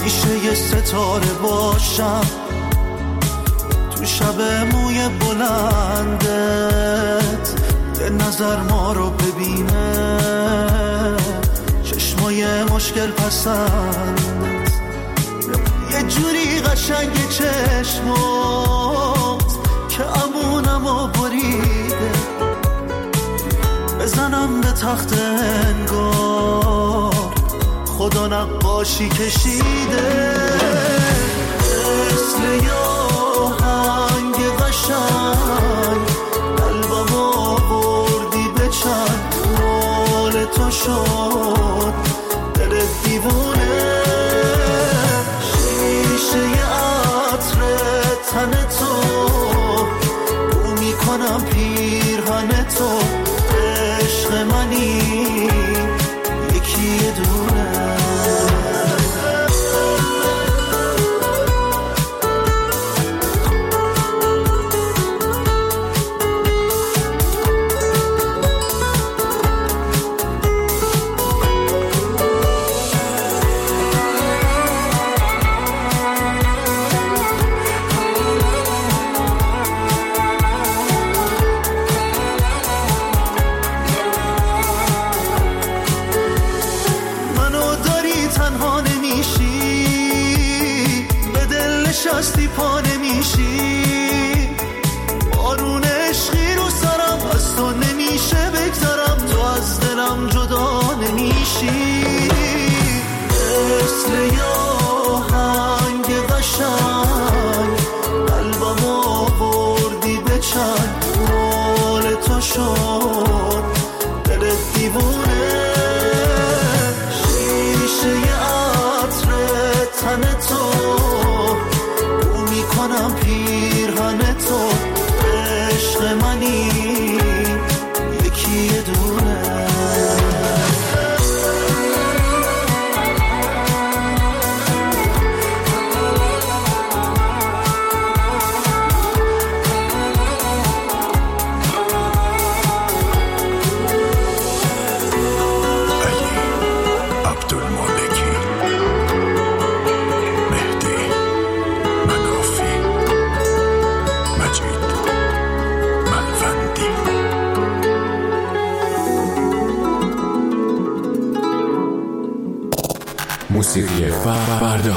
میشه یه ستاره باشم تو شب موی بلندت، یه نظر ما رو ببینه چشمای مشکل پسند، یه جوری قشنگ چشمات که امونمو بریده، بزنم به تخت انگار خدا نقاشی کشیده، مثل یه آهنگ قشنگ قلبم آوردی به چند، مال تو شد دل دیوونه، شیشه عطر تن تو بو میکنم پیرهن تو، عشق منی یکی دونه. نشستی پا نمیشی، بارون عشقی رو سرم از تو نمیشه بگذرم، تو از دلم جدا نمیشی، مثل یه آهنگ قشنگ قلبم آوردی به چند، مال تو شد دل دیوونه، شیشه عطر تن تو کنم پیرهن تو، عشق منی یکی دونه. موسیقی فردا.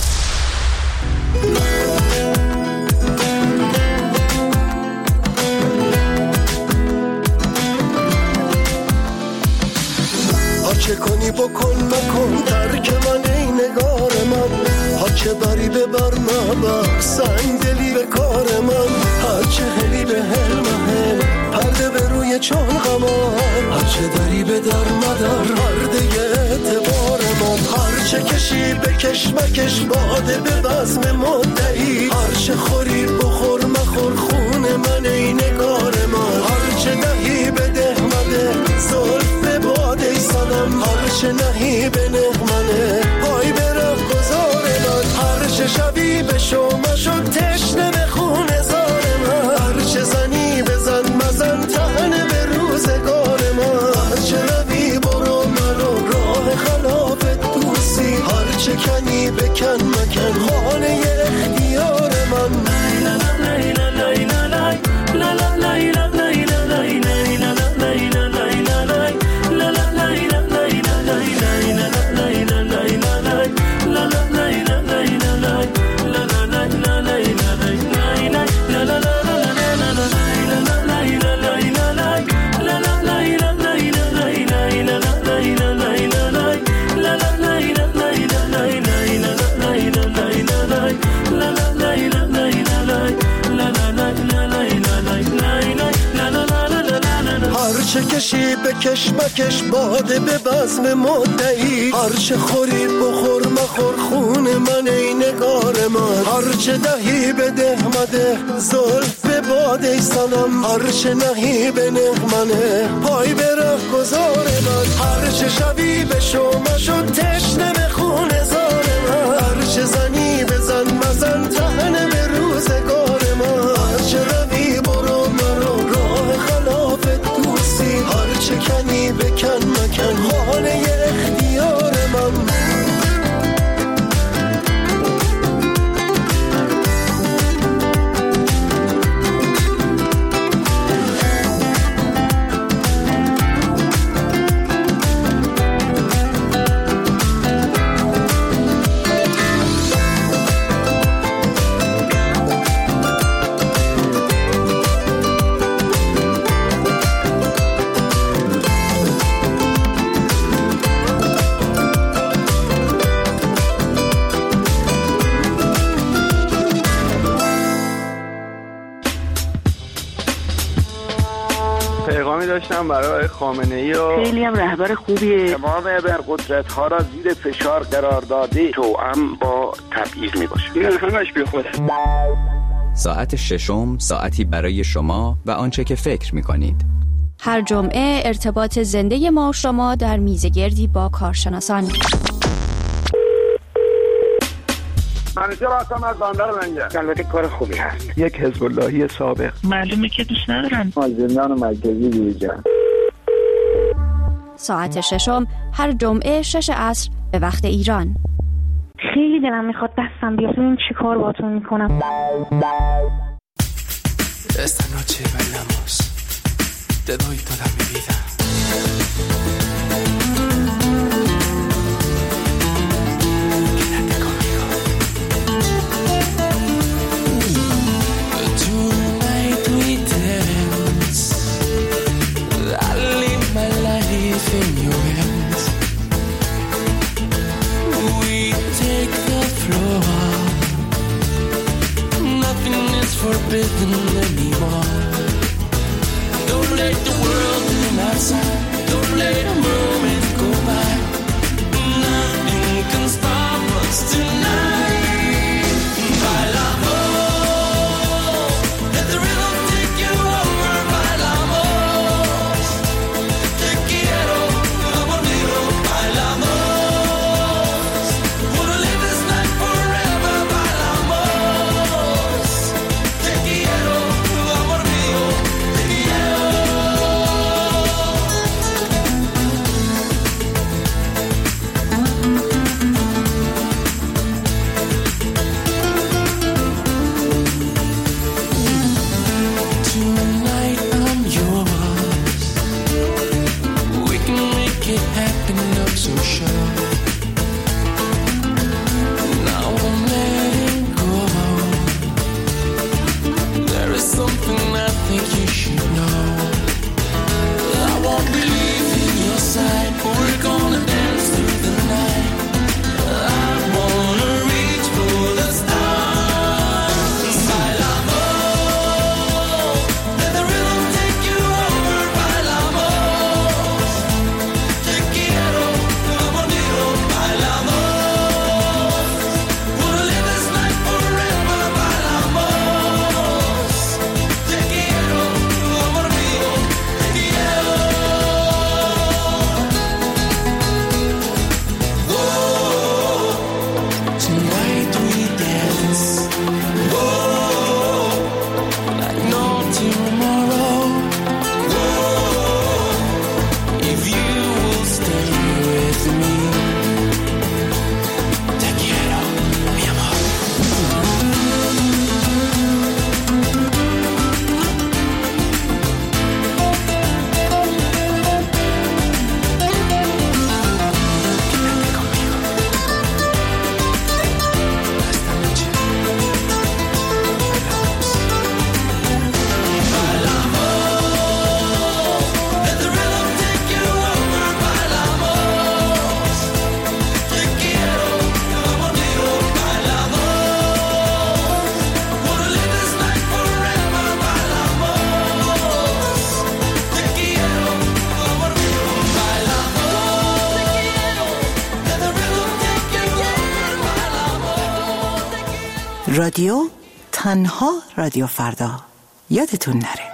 چه کنی بکن مکن ترک من ای نگار من، ها چه بری ببر مبر سنگ دلی به کار من، هر چه هلی به هل پرده به روی چون غمان، هر چه دری به در مدر پرده اعتبار من، هر چه کشی بکش مکش باده به بزم مدعی، هر چه خوری بخور مخور خون من ای نگار من، هر چه دهی بده مده زلف باده سنم، هر چه نهی به نغمنه پای برم گذار من، هر چه شبی به شما شد تشنه به خون زار من، هر چه زنی بزن مزن تهنه به روزگار من، هر چه روی برو مرو راه خلاف دوستی، هر چه کنی بکن مکن خانه اختیار من. چه کشی بکش مکش باده به بزم مدعی، هر چه خوری بخور مخور خون من ای نگار من، هر چه دهی بده مده زلف باده سنم، هر چه نهی به نغمنه پای به ره گذار من، هر چه شبی به شما شد تشنه به خون زار من، هر چه زنی بزن مزن تهنه به روزگار من، هر چه روی برو مرو راه خلاف دوستی، هر چه کنی بکن مکن خانه اختیار من. داشتم برای خامنه‌ای و خیلی هم رهبر خوبیه. تمام ابرقدرت‌ها را زیر فشار قرار داده، توأم با تبعیض میباشه. این همش بیخوده. ساعت ششم، ساعتی برای شما و آنچه که فکر می‌کنید. هر جمعه ارتباط زنده ما و شما در میزگردی با کارشناسان. منیجر هستم از بندر منجر. البته کار خوبی هست. یک حزب اللهی سابق. معلومه که دوست ندارم. از زندان مرکزی بیرون. ساعت ششم هر جمعه 6 عصر به وقت ایران. خیلی دلم میخواد دستم بیاد ببین چی کار باهاتون میکنم. Esta noche bailamos. Te doy toda mi vida. Quédate conmigo. Tonight we dance. I live my life in your hands. We take the floor. Nothing is forbidden anymore. Don't let the world in outside. Don't let a moment go by. Nothing can stop us tonight. Bailamos. Let the rhythm take you over. Bailamos. Te quiero, amor mío. Bailamos. Wanna live this night forever. Bailamos. Te quiero, amor mío. Te quiero. Tonight I'm yours. We can make it happen, I'm so sure. Now I'm letting go. There is something I think you should know. I won't be leaving your side, but we're gonna dance through the night. I wanna reach for the stars. Bailamos. Let the rhythm take you over. Bailamos. Te quiero, amor mío. Bailamos. Wanna live this night forever. Bailamos. Te quiero, amor mío. Te quiero. Tonight we dance. Like no tomorrow. If you will stay with me. Te quiero, mi amor. Quédate conmigo. Esta noche bailamos. Let the rhythm take you over. Bailamos. Te quiero, amor mío. Bailamos. Wanna live this night forever. Bailamos. Te quiero, amor mío. Bailamos. Te quiero. Let the rhythm take you over. Bailamos. رادیو تنها رادیو فردا. یادتون نره.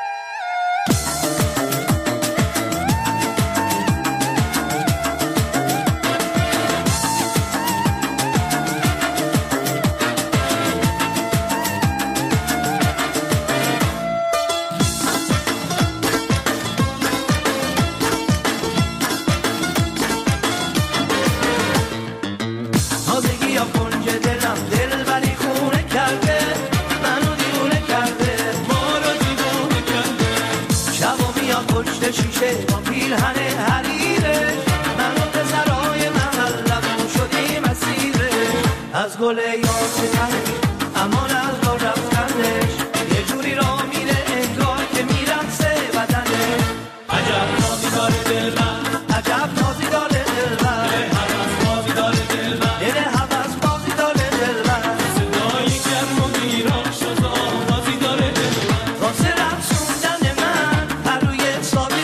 تازگی یا کنج دلم دل بری خونه کرده منو دیونه کرده ما رو دیونه کرده شب و میاد پشت شیشه با پیرهن حریره منو پسرای محلمون شدیم اسیره از گل یاسمنش امان از با رفتنش یه جوری را میره انگار که میرقصه بدنش عجب نازی داره دلبر عجب نازی داره دلبر صدای گرم و ویران شد آوازی داره دلبر واسه رقصوندن من هر روی حساب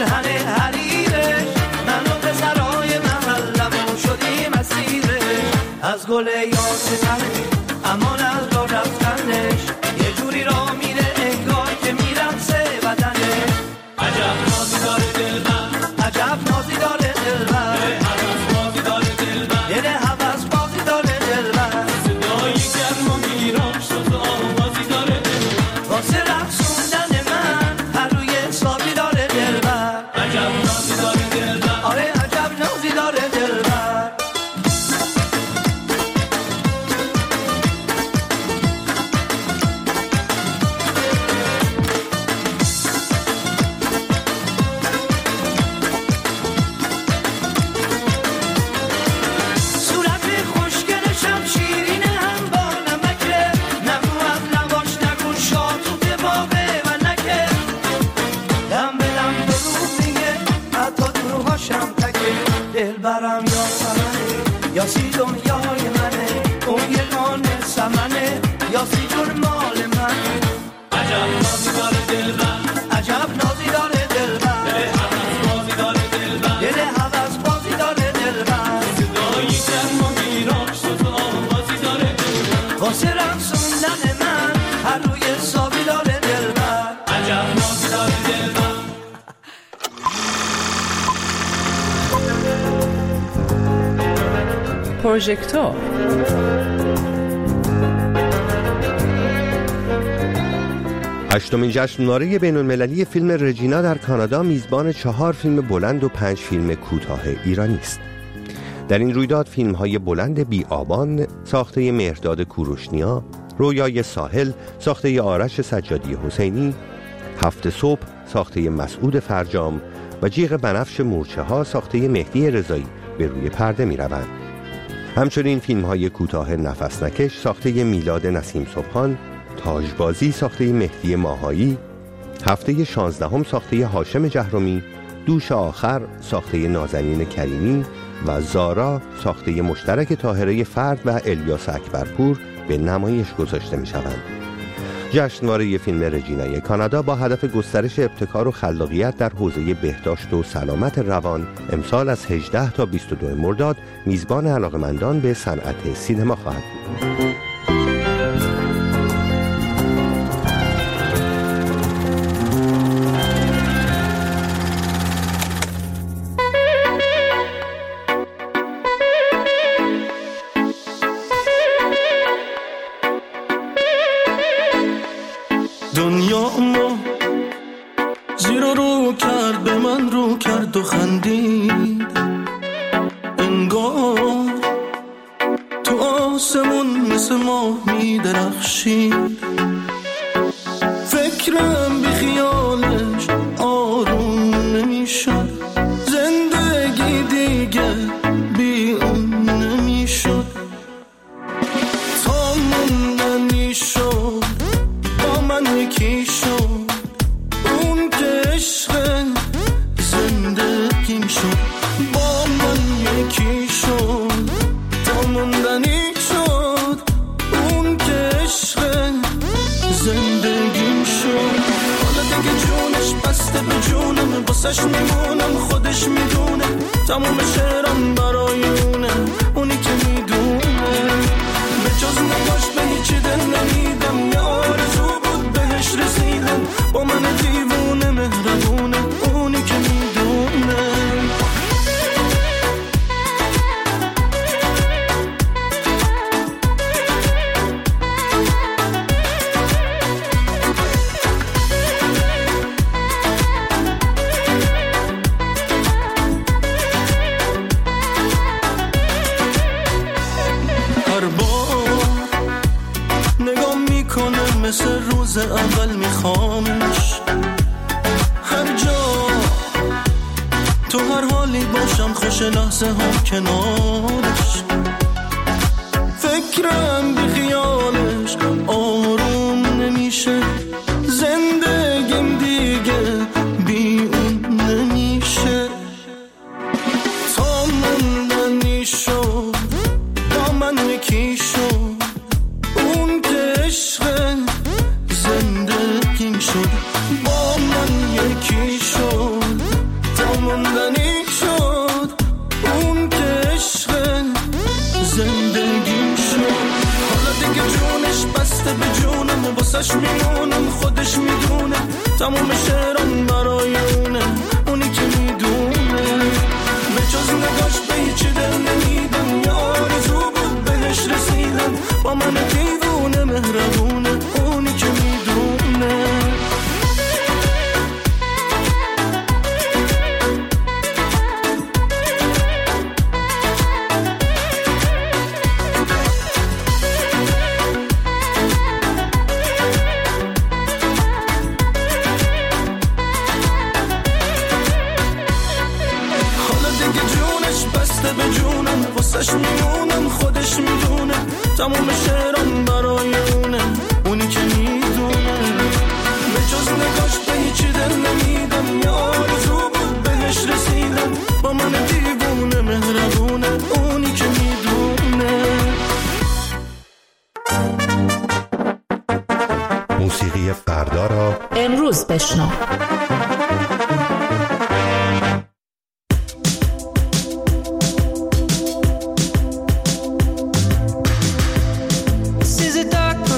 پیرهن حریرش منو به سرای محلمو شدیم اسیرش از گل یاسمنش امان از را رفتنش یه جوری را میره انگار که میرقصه بدنش عجب نازی داره دلبر عجب نازی داره دلبر هوس بازی داره دلبر دل هوس بازی داره دلبر صدای گرم و میرام شد آوازی داره دلبر واسه رقصوندن من هر روی حسابی داره دلبر عجب نازی داره دلبر آره عجب نازی داره دلبر دلبرم یا سمنه یا سی دنیای منه اون یگانه سمنه یا سی جون مال منه عجب نازی داره دلبر عجب نازی داره دلبر دل هوس بازی داره دلبر صدای گرم و میرام شد آوازی داره دلبر واسه رقصوندن من هر روی حسابی داره دلبر عجب نازی داره دلبر پروژکتور هشتمین جشنواره بین‌المللی فیلم رجینا در کانادا میزبان 4 فیلم بلند و 5 فیلم کوتاه ایرانی است. در این رویداد فیلم‌های بلند بی‌آبان ساخته مهرداد کوروشنیا، رویای ساحل ساخته آرش سجادی حسینی، هفت صبح ساخته مسعود فرجام و جیغ بنفش مورچه‌ها ساخته مهدی رضایی به روی پرده می‌روند. همچنین فیلم‌های کوتاه نفس نکش ساخته میلاد نسیم صبحان، تاجبازی ساخته مهدی ماهایی، هفته 16 ساخته هاشم جهرمی، دوش آخر ساخته نازنین کریمی و زارا ساخته مشترک طاهره فرد و الیاس اکبرپور به نمایش گذاشته می‌شوند. جشنواره فیلم رجینای کانادا با هدف گسترش ابتکار و خلاقیت در حوزه بهداشت و سلامت روان امسال از 18 تا 22 مرداد میزبان علاقه‌مندان به صنعت سینما خواهد بود. دنیا ما زیر رو کرد به من رو کرد و خندید انگار تو آسمون مثل ماه می درخشید فکرم بی خیالش آروم نمیشد زندگی دیگه بی اون نمیشد تا موندنی شد من یکی شد اون که عشق زندگیم شد با من یکی شد تا موندنی شد اون که عشق زندگیم شد حالا دیگه جونش بسته به جونم باسش میمونم خودش میدونه تموم شعرم برای اونی که میدونه به جز نگاش به هیچی دل نمیدم یه آرزو رسیدم با من دیوونه مهربونه اونی که میدونه هر بار نگاه میکنه مثل روز اول میخوامش هر جا تو هر حالی باشم خوش لحظه ها کنارش فکرم بی خیالش آروم نمیشه زندگیم دیگه بی اون نمیشه تا موندنی شد با من یکی شد اون که عشق زندگیم شد با من یکی شد نموندنی شد، اون که عشق زندگی شد. حالا دیگه جونش بسته به جونم و واسش میمونم، خودش میدونه تموم شعرم برای اونه، اونی که میدونه به جز نگاش به هیچی دل نمیدم، یه آرزو بود بهش رسیدم، با من دیوونه مهربونه، اونی که میدونه. به جونم واسش میمونم، خودش میدونه تمام شعرم برای اونه، اونی که میدونه به جز نگاش به هیچی دل نمیدم، یه آرزو بود بهش رسیدم، با من دیوونه مهربونه، اونی که میدونه. موسیقی فردا را امروز بشنو. This is a dark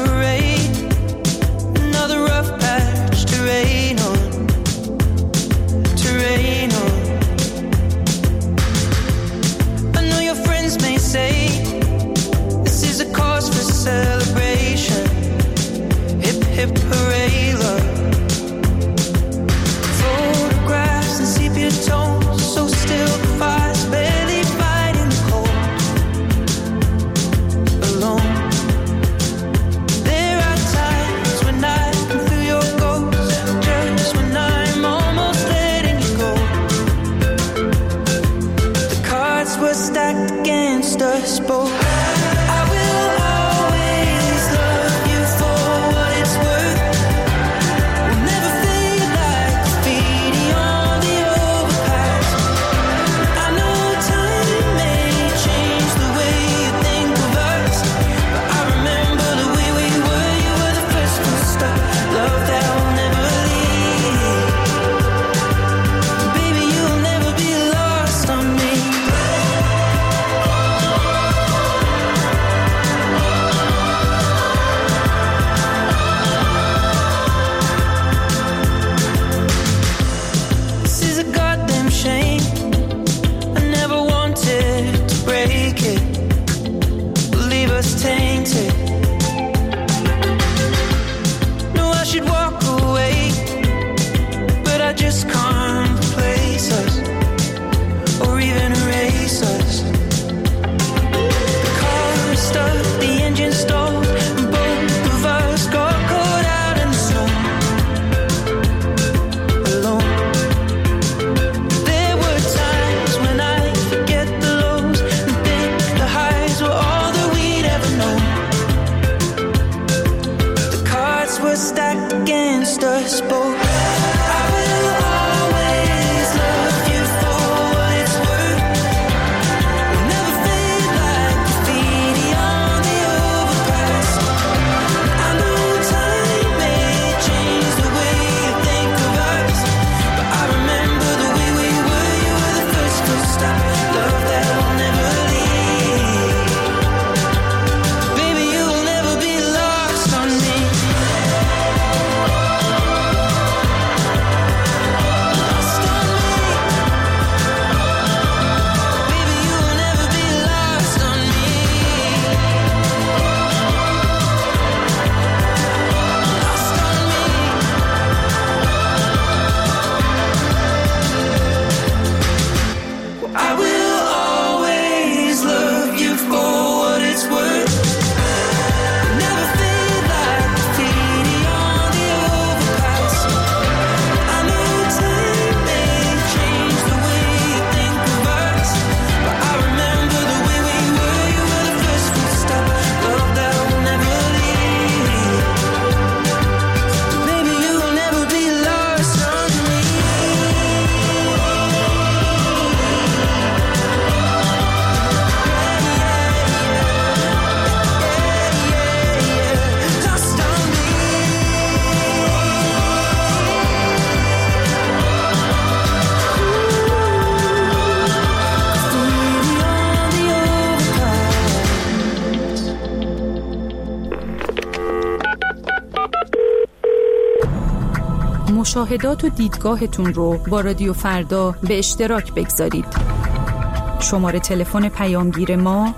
مشاهدات و دیدگاهتون رو با رادیو فردا به اشتراک بگذارید. شماره تلفن پیامگیر ما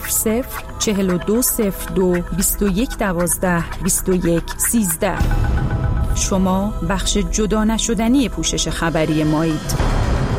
004202 2112 2113. شما بخش جدا نشدنی پوشش خبری مایید.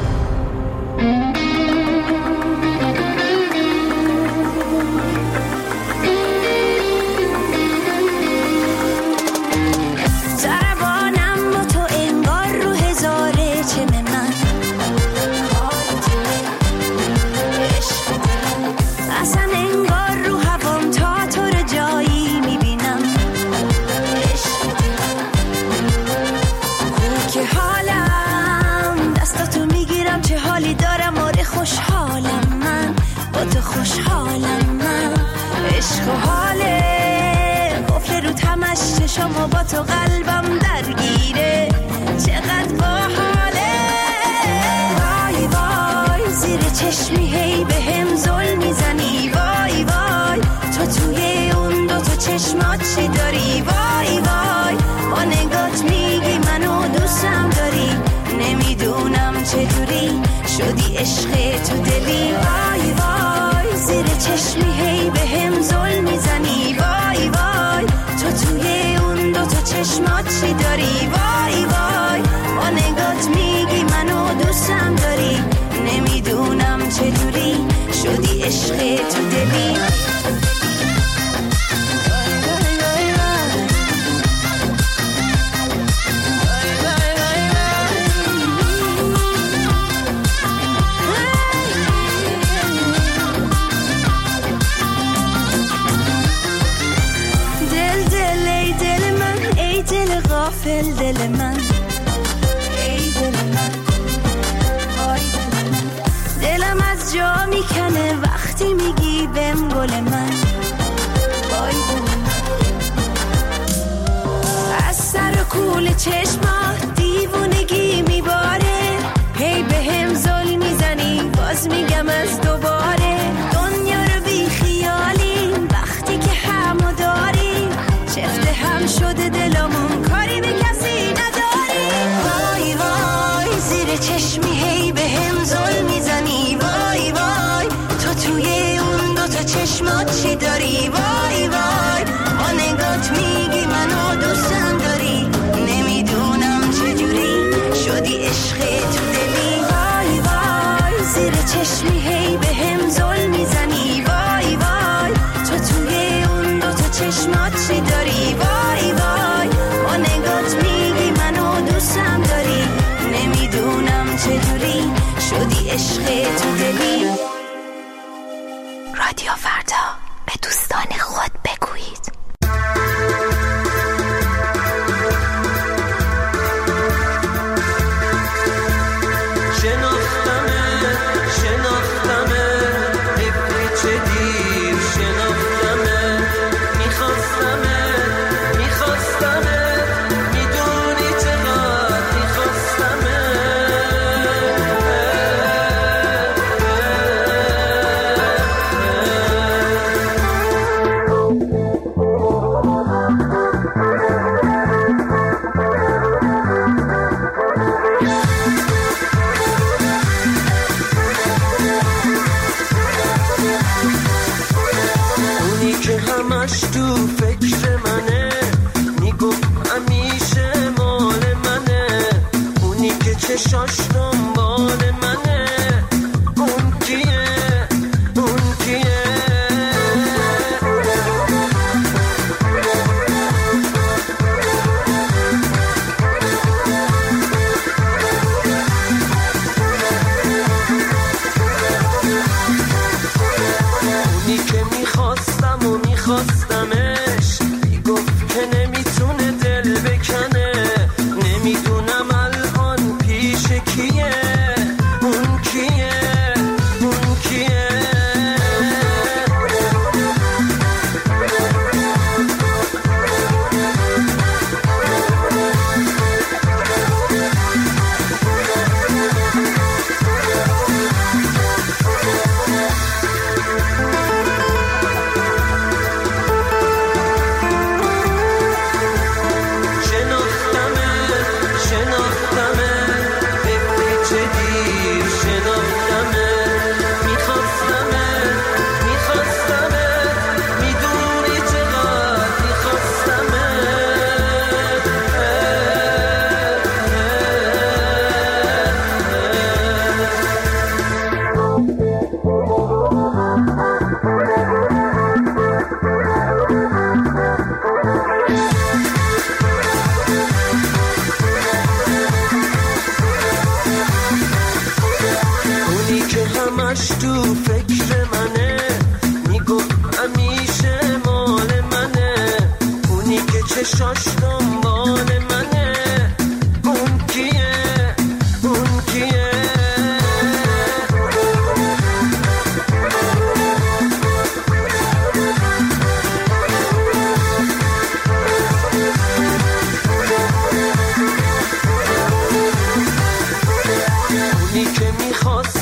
شما با تو قلبم درگیره چقدر باحاله. وای وای زیر چشمی هی به هم زل میزنی. وای وای تو توی اون دو تا چشمات چی داری؟ وای وای با نگات میگی منو دوستم داری. نمیدونم چجوری شدی عشق تو دلی. وای وای زیر چشمی هی به هم زل میزنی. وای وای تو توی اون دو تا چشمات چی داری؟ وای وای با نگات میگی منو دوستم داری. نمیدونم چجوری شدی عشق تو دلی. غافل دل من، ای دل من، وای دل من. دلم از جا میکنه وقتی میگی بهم گل من، وای دل من. از سر و کول چشمات دیوونگی میباره. هی بهم زل میزنی باز میگم از دوباره. دنیا رو بی خیالی وقتی که همو داری. چفت هم شده دلمون کاری به کسی نداری. وای وای زیر چشمی هی به هم زل میزنی. وای وای تو توی اون دو تا چشمات چی داری؟ وای وای با نگات میگی منو دوستم داری. نمیدونم چجوری شدی عشق تو دلی. وای وای زیر چشمی هی به هم زل میزنی. وای وای تو توی اون دو تا چشمات چی داری؟ وای وای با نگات میگی منو دوستم داری. نمیدونم چجوری شدی عشق تو دلی. رادیو فردا به دوستان خود بگویید. که همش تو فکر منه، میگو همیشه مال منه، اونی که چشاش دنبال منه، اون کیه، اون کیه؟ اونی که میخواست